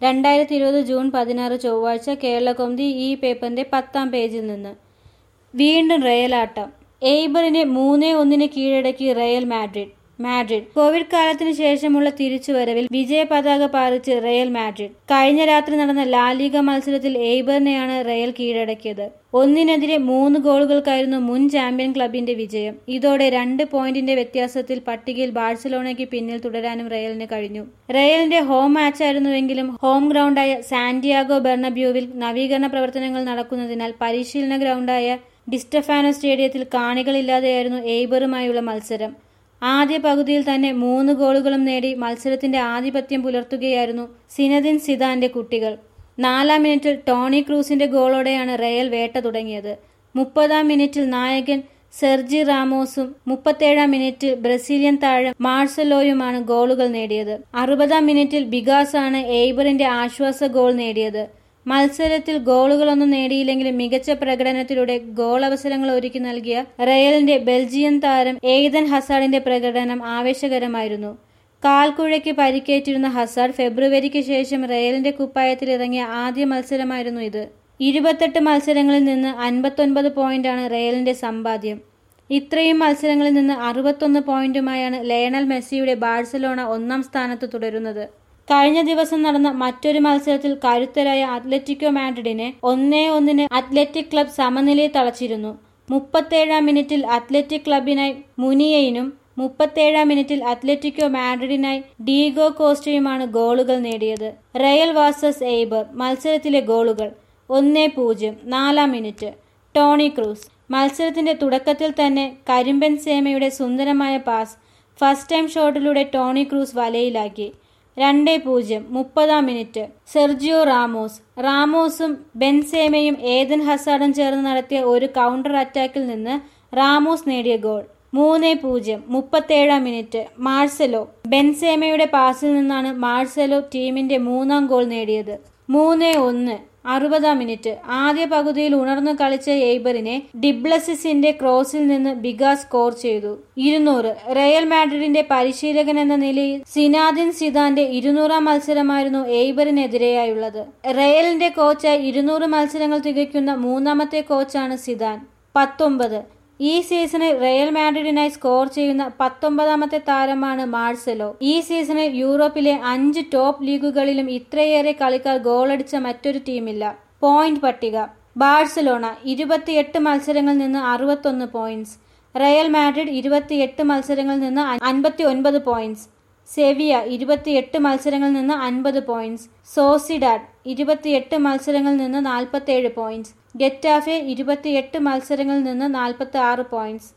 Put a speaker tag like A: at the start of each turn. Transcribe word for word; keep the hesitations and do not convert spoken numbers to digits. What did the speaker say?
A: രണ്ടായിരത്തി ഇരുപത് ജൂൺ പതിനാറ് ചൊവ്വാഴ്ച കേരളകൗമുദി ഈ പേപ്പറിന്റെ പത്താം പേജിൽ നിന്ന്. വീണ്ടും റയലാട്ടം. എയ്ബറിനെ മൂന്നേ ഒന്നിന് കീഴടക്കി റയൽ മാഡ്രിഡ്. മാഡ്രിഡ് കോവിഡ് കാലത്തിന് ശേഷമുള്ള തിരിച്ചുവരവിൽ വിജയ പതാക പാറിച്ച് റയൽ മാഡ്രിഡ്. കഴിഞ്ഞ രാത്രി നടന്ന ലാലിഗ മത്സരത്തിൽ എയ്ബറിനെയാണ് റയൽ കീഴടക്കിയത്. ഒന്നിനെതിരെ മൂന്ന് ഗോളുകൾക്കായിരുന്നു മുൻ ചാമ്പ്യൻ ക്ലബിന്റെ വിജയം. ഇതോടെ രണ്ട് പോയിന്റിന്റെ വ്യത്യാസത്തിൽ പട്ടികയിൽ ബാഴ്സലോണയ്ക്ക് പിന്നിൽ തുടരാനും റയലിന് കഴിഞ്ഞു. റയലിന്റെ ഹോം മാച്ചായിരുന്നുവെങ്കിലും ഹോം ഗ്രൗണ്ടായ സാന്റിയാഗോ ബെർണബ്യൂവിൽ നവീകരണ പ്രവർത്തനങ്ങൾ നടക്കുന്നതിനാൽ പരിശീലന ഗ്രൗണ്ടായ ഡിസ്റ്റഫാനോ സ്റ്റേഡിയത്തിൽ കാണികളില്ലാതെയായിരുന്നു എയ്ബറുമായുള്ള മത്സരം. ആദ്യ പകുതിയിൽ തന്നെ മൂന്ന് ഗോളുകളും നേടി മത്സരത്തിന്റെ ആധിപത്യം പുലർത്തുകയായിരുന്നു സിനദിൻ സിദാന്റെ കുട്ടികൾ. നാലാം മിനിറ്റിൽ ടോണി ക്രൂസിന്റെ ഗോളോടെയാണ് റയൽ വേട്ട തുടങ്ങിയത്. മുപ്പതാം മിനിറ്റിൽ നായകൻ സെർജി റാമോസും മുപ്പത്തേഴാം മിനിറ്റിൽ ബ്രസീലിയൻ താരം മാർസലോയുമാണ് ഗോളുകൾ നേടിയത്. അറുപതാം മിനിറ്റിൽ ബിഗാസാണ് എയ്ബറിന്റെ ആശ്വാസ ഗോൾ നേടിയത്. മത്സരത്തിൽ ഗോളുകളൊന്നും നേടിയില്ലെങ്കിലും മികച്ച പ്രകടനത്തിലൂടെ ഗോൾ അവസരങ്ങൾ ഒരുക്കി നൽകിയ റയലിന്റെ ബെൽജിയൻ താരം ഏദൻ ഹസാർഡിന്റെ പ്രകടനം ആവേശകരമായിരുന്നു. കാൽക്കുഴയ്ക്ക് പരിക്കേറ്റിരുന്ന ഹസാർഡ് ഫെബ്രുവരിക്ക് ശേഷം റയലിന്റെ കുപ്പായത്തിൽ ഇറങ്ങിയ ആദ്യ മത്സരമായിരുന്നു ഇത്. ഇരുപത്തെട്ട് മത്സരങ്ങളിൽ നിന്ന് അൻപത്തൊൻപത് പോയിന്റാണ് റയലിന്റെ സമ്പാദ്യം. ഇത്രയും മത്സരങ്ങളിൽ നിന്ന് അറുപത്തൊന്ന് പോയിന്റുമായാണ് ലയണൽ മെസ്സിയുടെ ബാഴ്സലോണ ഒന്നാം സ്ഥാനത്ത് തുടരുന്നത്. കഴിഞ്ഞ ദിവസം നടന്ന മറ്റൊരു മത്സരത്തിൽ കരുത്തരായ അത്ലറ്റിക്കോ മാഡ്രിഡിനെ ഒന്നേ ഒന്നിന് അത്ലറ്റിക് ക്ലബ് സമനിലയിൽ തളച്ചിരുന്നു. മുപ്പത്തേഴാം മിനിറ്റിൽ അത്ലറ്റിക് ക്ലബിനായി മുനിയനും മുപ്പത്തേഴാം മിനിറ്റിൽ അത്ലറ്റിക്കോ മാഡ്രിഡിനായി ഡീഗോ കോസ്റ്റയുമാണ് ഗോളുകൾ നേടിയത്. റയൽ വാസസ് എയ്ബർ മത്സരത്തിലെ ഗോളുകൾ: ഒന്നേ പൂജ്യം. നാലാം മിനിറ്റ് ടോണി ക്രൂസ്. മത്സരത്തിന്റെ തുടക്കത്തിൽ തന്നെ കരിമ്പൻ സേമയുടെ സുന്ദരമായ പാസ് ഫസ്റ്റ് ടൈം ഷോട്ടിലൂടെ ടോണി ക്രൂസ് വലയിലാക്കി. രണ്ടേ പൂജ്യം. മുപ്പതാം മിനിറ്റ് സെർജിയോ റാമോസ്. റാമോസും ബെൻസേമയും ഏദൻ ഹസാർഡും ചേർന്ന് നടത്തിയ ഒരു കൗണ്ടർ അറ്റാക്കിൽ നിന്ന് റാമോസ് നേടിയ ഗോൾ. മൂന്നേ പൂജ്യം. മുപ്പത്തേഴാം മിനിറ്റ് മാർസെലോ. ബെൻസേമയുടെ പാസിൽ നിന്നാണ് മാർസെലോ ടീമിന്റെ മൂന്നാം ഗോൾ നേടിയത്. മൂന്നേ ഒന്ന്. അറുപതാം മിനിറ്റ്. ആദ്യ പകുതിയിൽ ഉണർന്നു കളിച്ച എയ്ബറിനെ ഡിബ്ലസിസിന്റെ ക്രോസിൽ നിന്ന് ബിഗാസ് സ്കോർ ചെയ്തു. ഇരുന്നൂറ്. റയൽ മാഡ്രിഡിന്റെ പരിശീലകൻ എന്ന നിലയിൽ സിനാദിൻ സിദാന്റെ ഇരുന്നൂറാം മത്സരമായിരുന്നു എയ്ബറിനെതിരെയായുള്ളത്. റയലിന്റെ കോച്ചായി ഇരുന്നൂറ് മത്സരങ്ങൾ തികയ്ക്കുന്ന മൂന്നാമത്തെ കോച്ചാണ് സിദാൻ. പത്തൊമ്പത്. ഈ സീസണിൽ റയൽ മാഡ്രിഡിനായി സ്കോർ ചെയ്യുന്ന പത്തൊമ്പതാമത്തെ താരമാണ് മാർസെലോ. ഈ സീസണിൽ യൂറോപ്പിലെ അഞ്ച് ടോപ്പ് ലീഗുകളിലും ഇത്രയേറെ കളിക്കാർ ഗോളടിച്ച മറ്റൊരു ടീമില്ല. പോയിന്റ് പട്ടിക: ബാഴ്സലോണ ഇരുപത്തിയെട്ട് മത്സരങ്ങളിൽ നിന്ന് അറുപത്തൊന്ന് പോയിന്റ്സ്. റയൽ മാഡ്രിഡ് ഇരുപത്തിയെട്ട് മത്സരങ്ങളിൽ നിന്ന് അൻപത്തി ഒൻപത് പോയിന്റ്സ്. സെവിയ ഇരുപത്തിയെട്ട് മത്സരങ്ങളിൽ നിന്ന് അൻപത് പോയിന്റ്സ്. സോസിഡാഡ് ഇരുപത്തിയെട്ട് മത്സരങ്ങളിൽ നിന്ന് നാൽപ്പത്തേഴ് പോയിന്റ്സ്. ഗെറ്റാഫെ ഇരുപത്തിയെട്ട് മത്സരങ്ങളിൽ നിന്ന് നാൽപ്പത്തി ആറ് പോയിന്റ്സ്.